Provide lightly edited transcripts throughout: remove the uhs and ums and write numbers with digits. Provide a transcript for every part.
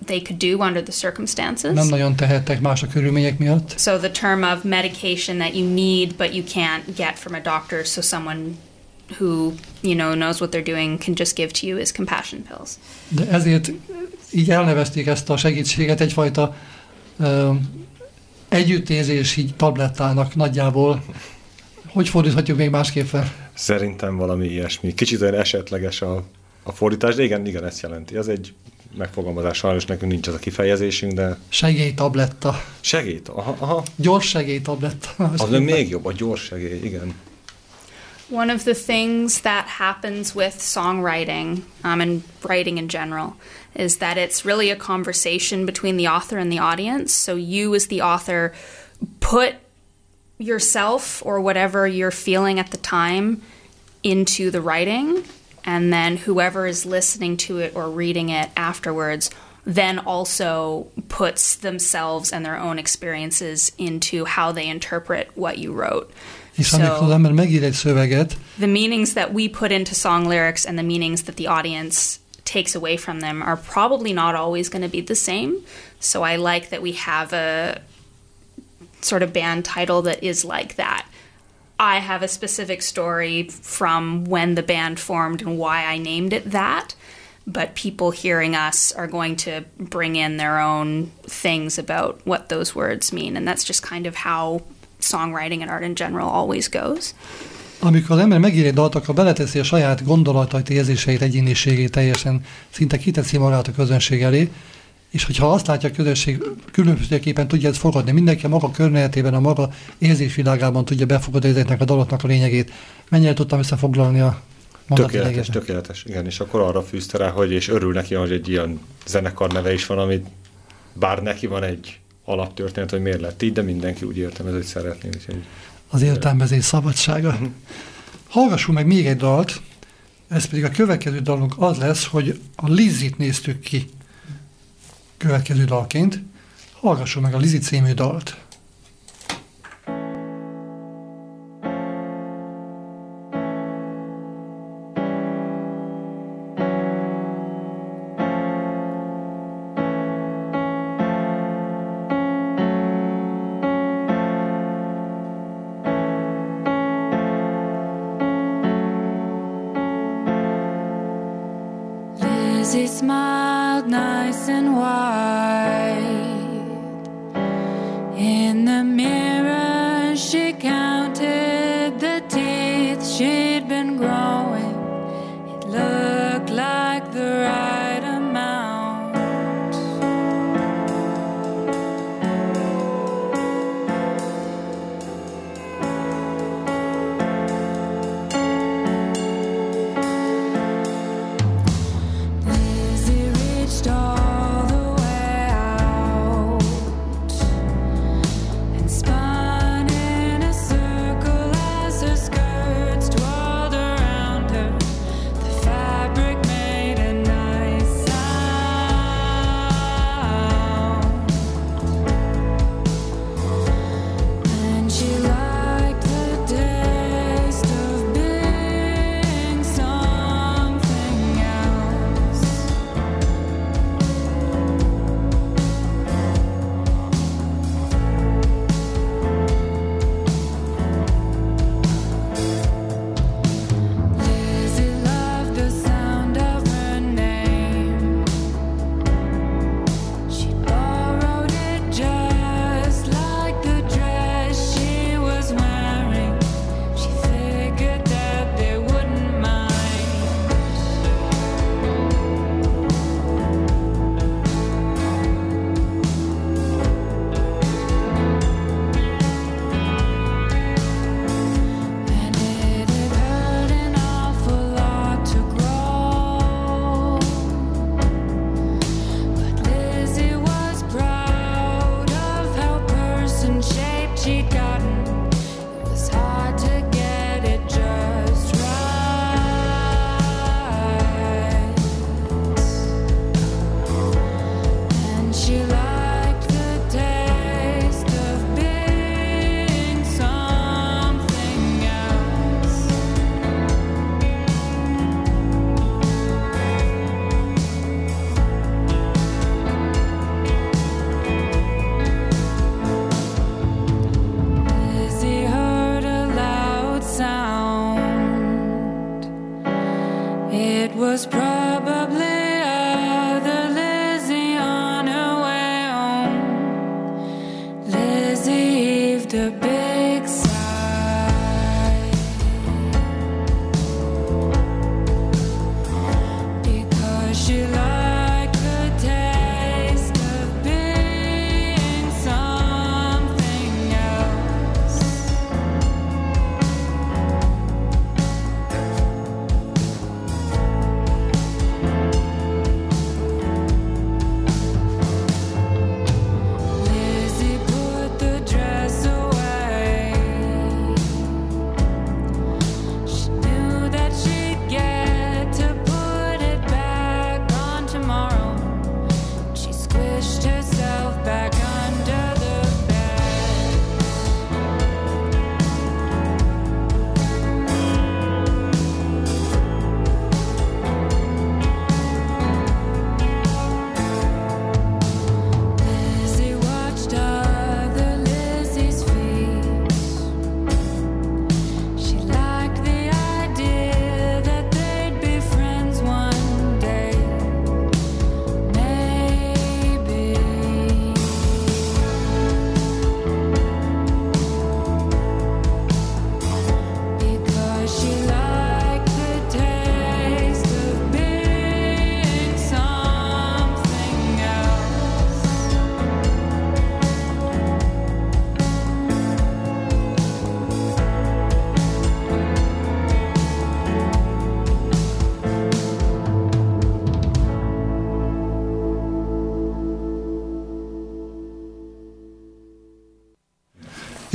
they could do under the circumstances. Nem nagyon tehettek más a körülmények miatt. So the term of medication that you need but you can't get from a doctor, so someone who, knows what they're doing can just give to you is compassion pills. De ezért így elnevezték ezt a segítséget egyfajta együttérzési tablettának nagyjából. Hogy fordíthatjuk még másképpen? Szerintem valami ilyesmi. Kicsit olyan esetleges a fordítás, de igen, ezt jelenti. Ez egy megfogalmazás, sajnos nekünk nincs az a kifejezésünk, de... Segélytabletta. Aha. Gyors segélytabletta. Az még jobb, a gyors segély, igen. One of the things that happens with songwriting and writing in general is that it's really a conversation between the author and the audience. So you as the author put yourself or whatever you're feeling at the time into the writing, and then whoever is listening to it or reading it afterwards then also puts themselves and their own experiences into how they interpret what you wrote. És amikor az ember megír egy szöveget, the meanings that we put into song lyrics and the meanings that the audience takes away from them are probably not always going to be the same. So I like that we have a sort of band title that is like that. I have a specific story from when the band formed and why I named it that, but people hearing us are going to bring in their own things about what those words mean, and that's just kind of how songwriting and art in general always goes. Amikor az ember megír egy dalt, akkor beleteszi a saját gondolatait, érzéseit, egyéniségét teljesen, szinte kiteszi magát a közönség elé, és hogyha azt látja a közönség, különbözőképpen tudja ezt fogadni, mindenki a maga környezetében, a maga érzésvilágában tudja befogadni ezeknek a daloknak a lényegét. Mennyire tudtam összefoglalni a mondat lényegét? Tökéletes, igen, és akkor arra fűzte rá, hogy és örül neki, hogy egy ilyen zenekar neve is van, amit bár neki van egy alaptörténet, hogy miért lett így, de mindenki úgy értelmez, hogy szeretné. Úgyhogy... Az értelmezés szabadsága. Hallgassunk meg még egy dalt, ez pedig a következő dalunk az lesz, hogy a Lizzit néztük ki következő dalként. Hallgassuk meg a Lizzy című dalt. Lizzy smiled nice and wide. In the mirror she counted the teeth she'd been growing. It looked like the right amount. Lizzy reached all the way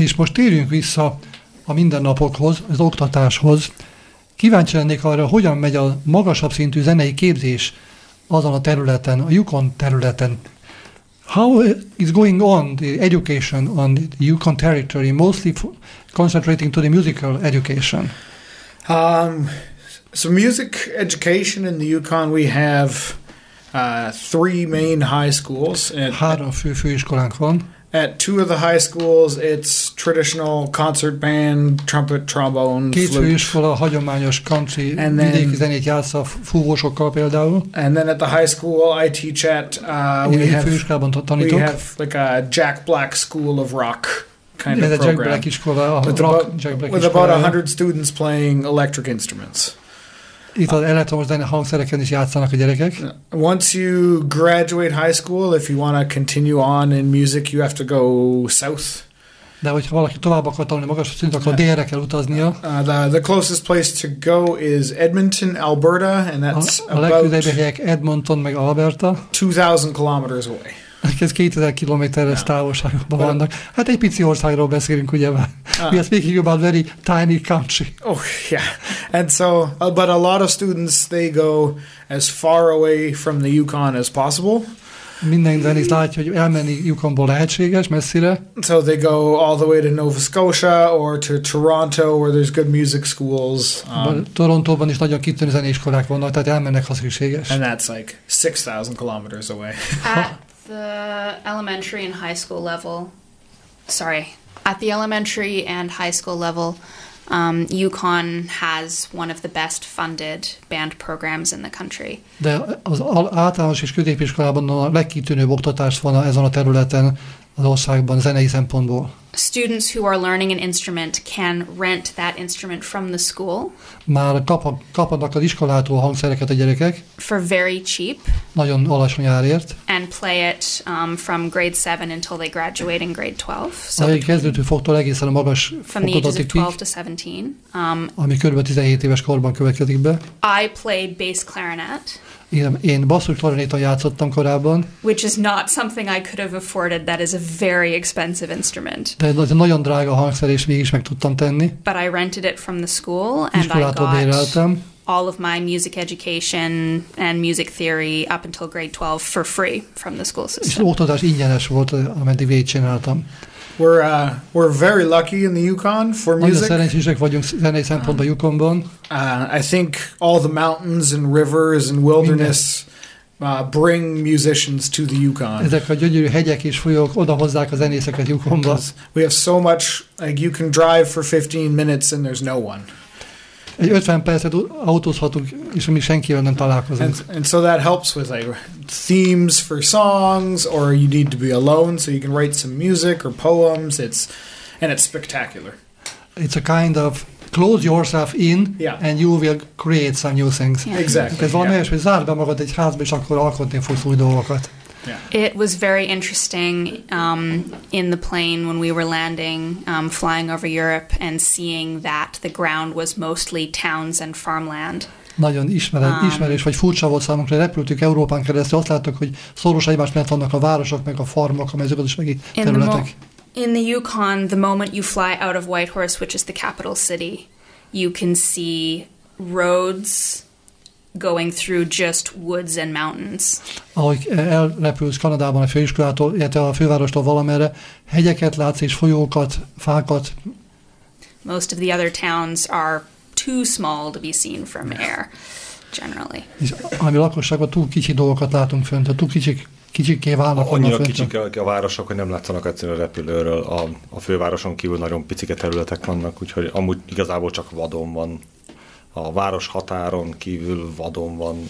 És most térjünk vissza a mindennapokhoz, az oktatáshoz. Kíváncsi lennék arra, hogyan megy a magasabb szintű zenei képzés azon a területen, a Yukon területen. How is going on the education on the Yukon territory, mostly concentrating to the musical education? So music education in the Yukon, we have 3 main high schools. 3 főiskolánk van. At 2 of the high schools, it's traditional concert band, trumpet, trombone, 2 flute. főiskola hagyományos country vidéki zenét játsza fúvósokkal például. And then at the high school I teach at, főiskolában we tanítok. have like a Jack Black School of Rock kind Ez of a Jack program. Black iskola, a With rock about, Jack Black with about iskolája. 100 students playing electric instruments. Itt az elektromos zene hangszereken is játszanak a gyerekek. Once you graduate high school, if you want to continue on in music, you have to go south. De hogyha valaki tovább akar tanulni magasabb szinten, akkor délre kell utaznia. The closest place to go is Edmonton, Alberta, and that's A legközelebbi about helyek Edmonton meg Alberta. 2,000 kilometers away. Ez 2000 kilométeres távolságban vannak. Hát egy pici országról beszélünk, ugye már. We are speaking about very tiny country. Oh, yeah. And so, but a lot of students, they go as far away from the Yukon as possible. Minden zenész látja, hogy elmenni Yukonból lehetséges, messzire. So they go all the way to Nova Scotia or to Toronto where there's good music schools. Torontóban is nagyon kitűnő zeneiskolák vannak, tehát elmennek, ha szükséges. And that's like 6,000 kilometers away. At the elementary and high school level, at the elementary and high school level, Yukon has one of the best funded band programs in the country. De az általános és középiskolában a legkitűnőbb oktatás van ezen a területen az országban zenei szempontból. Students who are learning an instrument can rent that instrument from the school. Már kapnak az iskolától hangszereket a gyerekek. For very cheap. Nagyon alacsony árért. And play it from grade 7 until they graduate in grade 12. So a kezdőtől fogtól egészen a magas from the ages of 12 fokozatig, to 17. ami kb. 17 éves korban következik be. I played bass clarinet. Én basszusklarinéton játszottam korábban. Which is not something I could have afforded. That is a very expensive instrument. De ez nagyon drága hangszer, és mégis meg tudtam tenni. But I rented it from the school, and I Iskolától got béreltem. all of my music education and music theory up until grade 12 for free from the school És system. az oktatás ingyenes volt, ameddig végigcsináltam. We're very lucky in the Yukon for Nagyon music. szerencsések vagyunk zenei szempontból Yukonban. I think all the mountains and rivers and wilderness bring musicians to the Yukon. Ezek a gyönyörű hegyek és folyók odahozzák a zenészeket Yukonba. We have so much, like you can drive for 15 minutes and there's no one. Egy 50 percet autózhatunk, és mi senkivel nem találkozunk. And so that helps with like themes for songs, or you need to be alone so you can write some music or poems. It's spectacular. It's a kind of close yourself in, and you will create some new things. Yeah. Exactly. Ez valami hogy zárd be magad egy házba, és akkor alkotni fogsz új dolgokat. Yeah. It was very interesting in the plane when we were landing, flying over Europe, and seeing that the ground was mostly towns and farmland. Nagyon ismerős, vagy furcsa volt számunkra, repültük Európán keresztül, azt láttuk, hogy szoros egymás mellett vannak a városok, meg a farmok, a mezőgazdasági területek. In the Yukon, the moment you fly out of Whitehorse, which is the capital city, you can see roads going through just woods and mountains. Ahogy elrepülsz Kanadában a főiskolától, illetve a fővárostól valamerre, hegyeket látsz és folyókat, fákat. Most of the other towns are too small to be seen from air, generally. És ami lakosságban túl kicsi dolgokat látunk fönt, túl kicsikké válnak. Annyira kicsik a városok, hogy nem látszanak egyszerűen a repülőről. A fővároson kívül nagyon picike területek vannak, úgyhogy amúgy igazából csak vadon van. A város határon kívül vadon van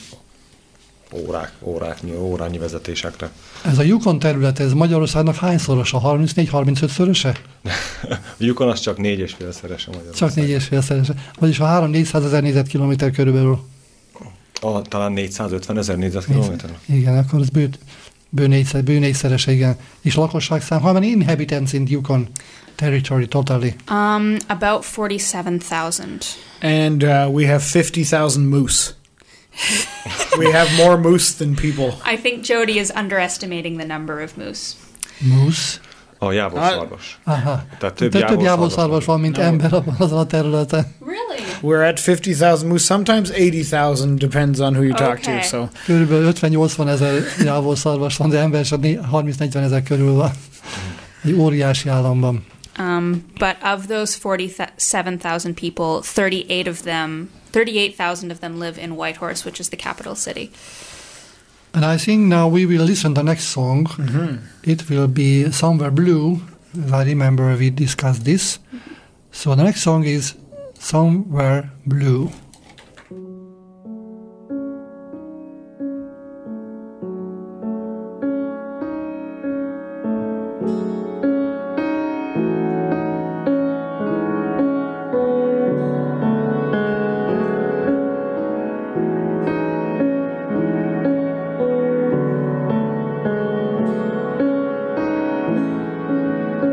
órányi vezetésekre. Ez a Yukon terület, ez Magyarországnak hányszorosa? 34-35-szöröse? A Yukon az csak 4,5-szerese Magyarország. Csak 4,5-szerese. Vagyis a 300-400 ezer négyzetkilométer körülbelül. Talán 450 ezer négyzetkilométer? Igen, akkor az bő négyszerese, igen. És lakosságszám, how many inhabitants in Yukon territory totally? About 47,000. And we have 50,000 moose. We have more moose than people. I think Jody is underestimating the number of moose. Moose? A jávorszarvas. Aha. Tehát Több jávorszarvas van, mint ember azon a területen. Really? We're at 50,000 moose, sometimes 80,000, depends on who you talk to. Okay. So Körülbelül 50-80 ezer jávorszarvas van, de ember csak 30-40 ezer körül van. Egy óriási államban. But of those 47,000 people, 38,000 of them live in Whitehorse, which is the capital city. And I think now we will listen to the next song. It will be Somewhere Blue. I remember we discussed this. So the next song is Somewhere Blue.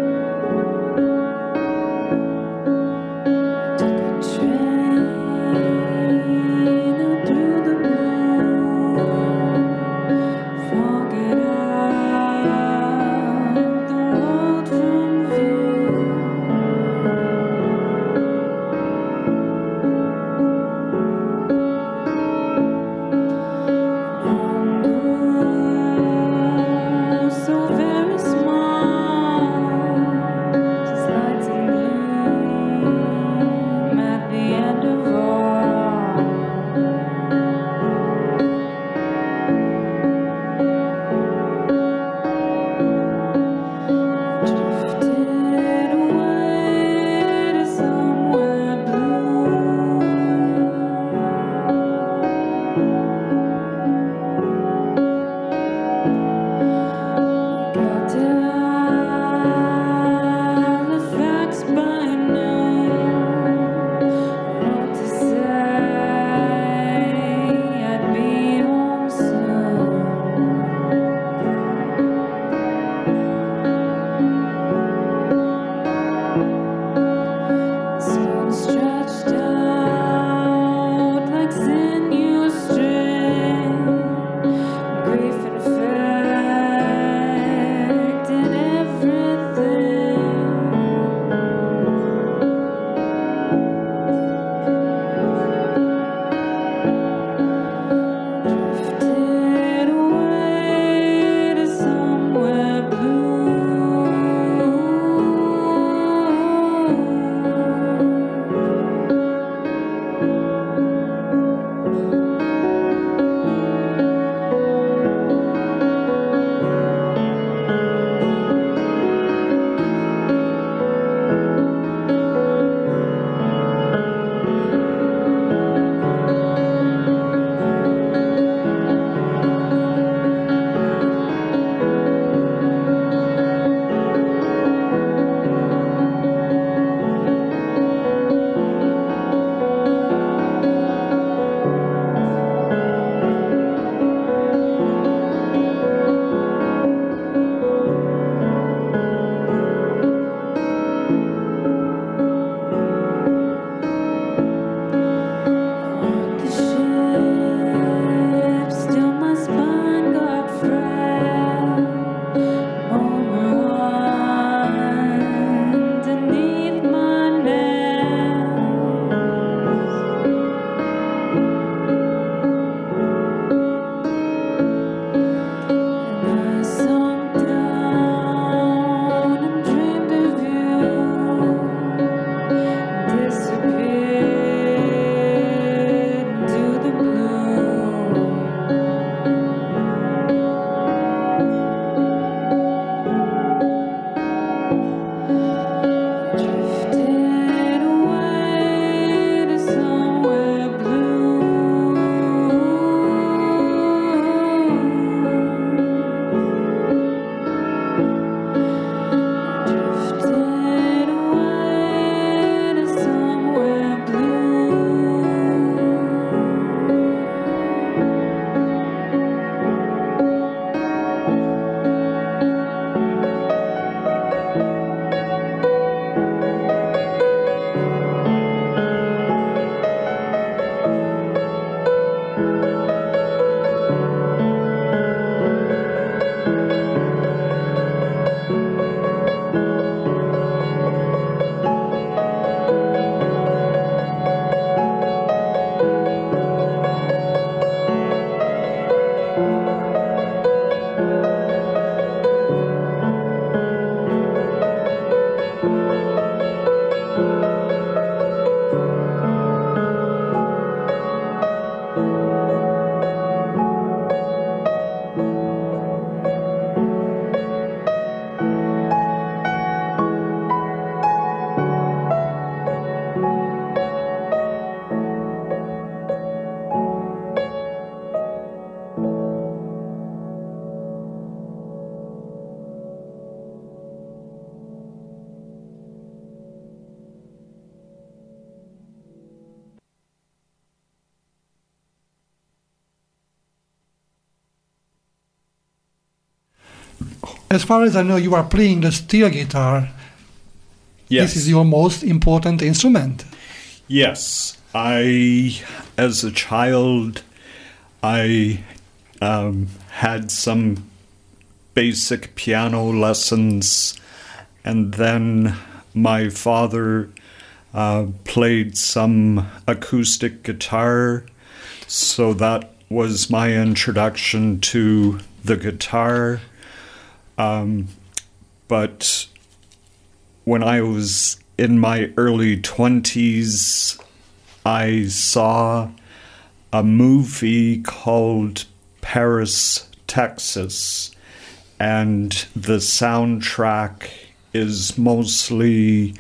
Took a train As far as I know, you are playing the steel guitar. Yes. This is your most important instrument. Yes. As a child, I had some basic piano lessons, and then my father played some acoustic guitar, so that was my introduction to the guitar. But when I was in my early 20s, I saw a movie called Paris, Texas, and the soundtrack is mostly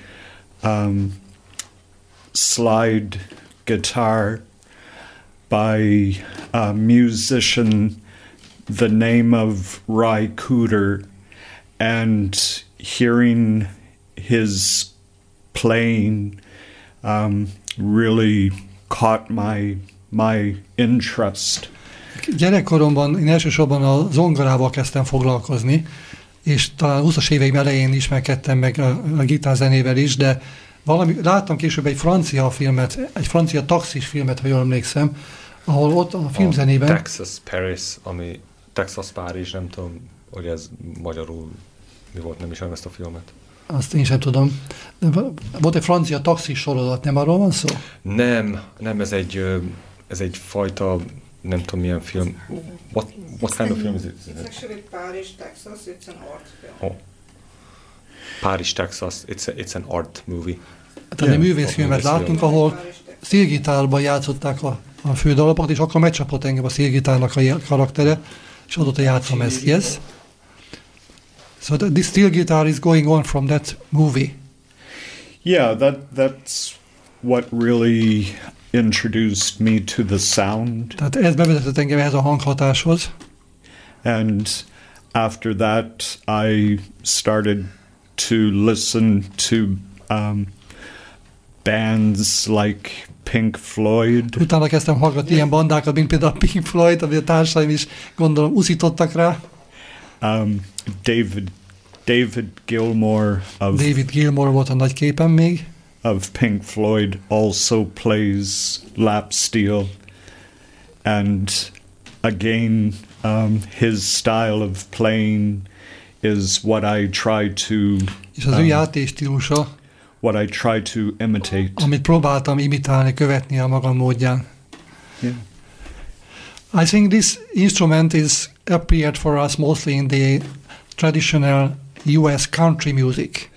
slide guitar by a musician, the name of Ry Cooder, and hearing his playing really caught my interest. Gyerekkoromban én elsősorban a zongorával kezdtem foglalkozni, és talán 20-as éveim elején ismerkedtem meg a gitárzenével is, de láttam később egy francia filmet, egy francia taxis filmet, ha jól emlékszem, ahol ott a filmzenében... Texas Paris, ami Texas Párizs, nem tudom, hogy ez magyarul mi volt, nem ismerem ezt a filmet. Azt én sem tudom. Volt egy francia taxis sorozat, nem arról van szó? Nem, ez egy fajta, nem tudom milyen film. What kind of film is it? It's actually Paris, Texas. It's an art film. Oh. Paris, Texas. It's an art movie. Tehát egy művészfilmet láttunk, ahol szélgitárban játszották a fődalapokat, és akkor megcsapott engem a szélgitárnak a karaktere, és azóta játszom ezt, yes? So this steel guitar is going on from that movie. Yeah, that's what really introduced me to the sound. Tehát ez bevezetett engem ehhez a hanghatáshoz. And after that, I started to listen to bands like Pink Floyd. Utána kezdtem hallgatni ilyen bandákat, mint például a Pink Floyd, amit a társaim is gondolom uszítottak rá. David Gilmour David Gilmour volt a nagy képen még. Of Pink Floyd also plays lap steel, and again his style of playing is what I try to és az ő játékstílusa, what I try to imitate. Amit próbáltam imitálni, követni a magam módján. Yeah. I think this instrument is appeared for us mostly in the traditional US country music.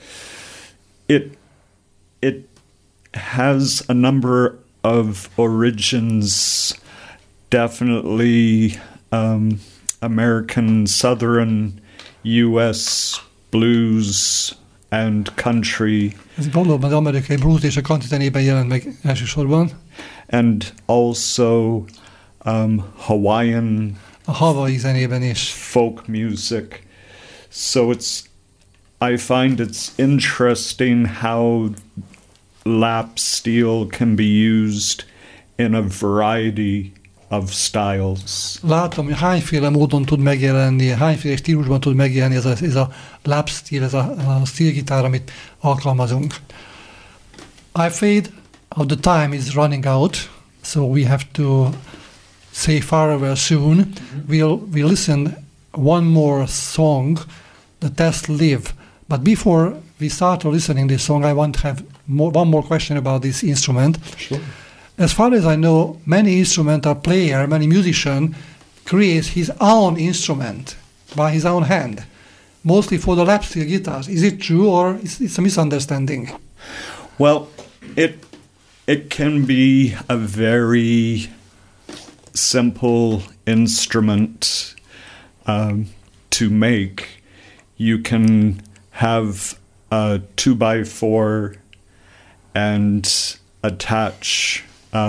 It has a number of origins, definitely American Southern US blues and country. Ez valóban az amerikai blues és a country zenében jelent meg elsősorban. And also Hawaiian, a Hawaii zenében is. Folk music. So I find it's interesting how lap steel can be used in a variety of styles. Látom, hogy hányféle módon tud megjelenni, hányféle stílusban tud megjelenni ez a lap steel, ez a steel-gitár, amit alkalmazunk. I'm afraid of the time is running out, so we have to say farewell soon. We'll listen one more song, The Test Live. But before we start listening this song, I want to have one more question about this instrument. Sure. As far as I know, many instrumental player, many musician creates his own instrument by his own hand, mostly for the lap steel guitars. Is it true, or it's a misunderstanding? Well, it can be a very simple instrument to make. You can have a 2x4 and attach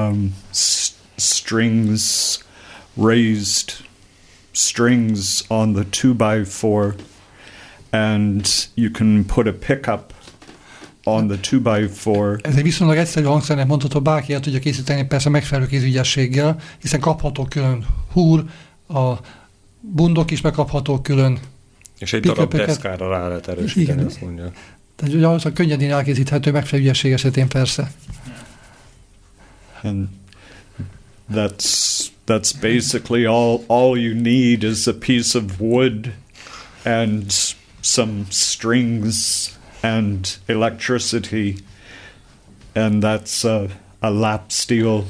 strings, raised strings on the 2x4, and you can put a pickup on the 2x4. Ez egy viszonylag egyszerű hangszernek mondható, bárki el tudja készíteni, persze megfelelő kézügyességgel, hiszen kapható külön húr, a bundok is megkapható külön, És egy darab pick-upöket. deszkára rá lehet erősíteni, Igen. azt mondja. Tehát ugye az a könnyedén elkészíthető megfelelő ügyesség esetén persze. And that's basically all you need is a piece of wood and some strings and electricity, and that's a lap steel.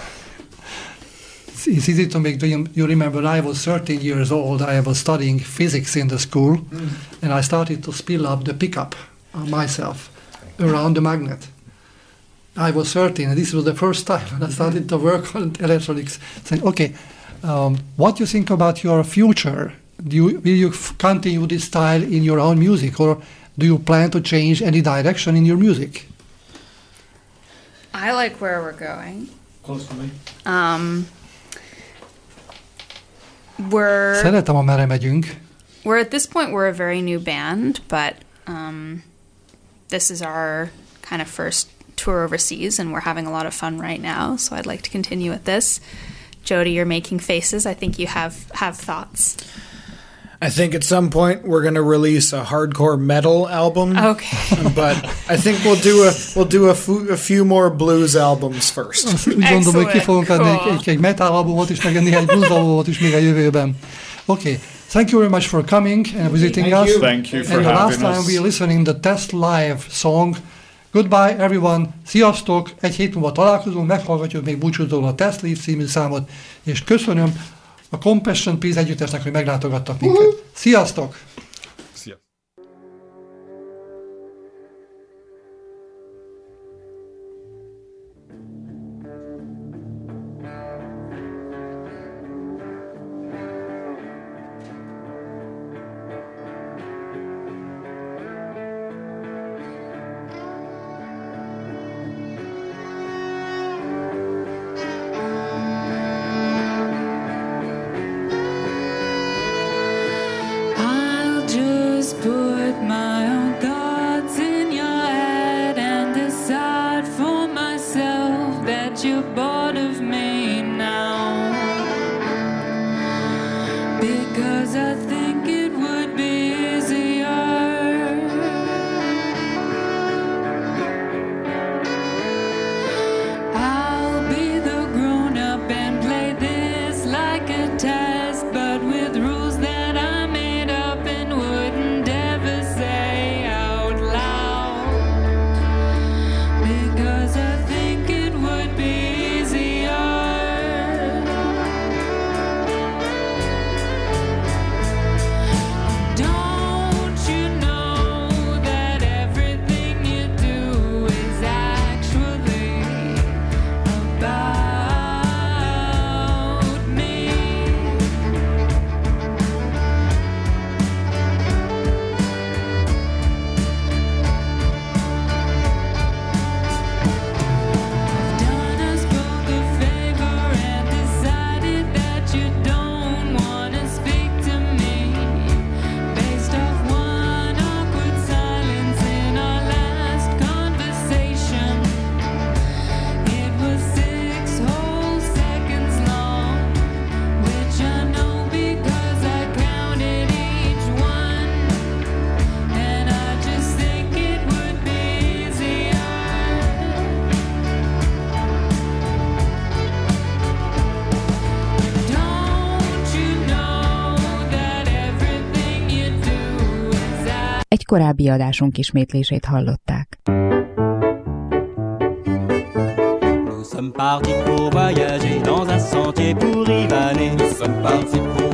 It's easy to make. You remember I was 13 years old. I was studying physics in the school, and I started to spill up the pickup myself around the magnet. I was 13, and this was the first time when I started to work on electronics. Saying, okay, what do you think about your future? Will you continue this style in your own music, or do you plan to change any direction in your music? I like where we're going. Close to me. Szeretem, amerre megyünk. We're at this point, we're a very new band, but this is our kind of first tour overseas, and we're having a lot of fun right now. So I'd like to continue with this. Jody, you're making faces. I think you have thoughts. I think at some point we're going to release a hardcore metal album. Okay. But I think we'll do a few more blues albums first. Azt úgy gondolom, hogy ki fogunk adni Cool. egy metal albumot is, meg néhány blues albumot is még a jövőben. Okay. Thank you very much for coming and visiting Thank us. you. Thank you for And the last having time us. we are listening the Test Live song. Goodbye everyone. Sziasztok. Egy hét múlva találkozunk, meghallgatjuk még búcsúzóul a Test Live című számot, és köszönöm a Compassion Peace együttesnek, hogy meglátogattak minket. Sziasztok! Szia. I'll just put my own thoughts in your head and decide for myself that you're bored of me now. Because I think it would be easier. I'll be the grown-up and play this like a test, but with rules that I made up and wouldn't ever say out loud. Because I think it would be easier. Don't you know that everything you do is actually about me? Done us both a favor and decided that you don't wanna speak to me. Based off one awkward silence in our last conversation. It was 6 whole seconds long, which I know because I counted each one. And I just think it would be easier. Don't you know that everything you do is Egy korábbi adásunk ismétlését hallották. Nous sommes partis pour voyager dans un sentier pour y vanner. Nous sommes partis pour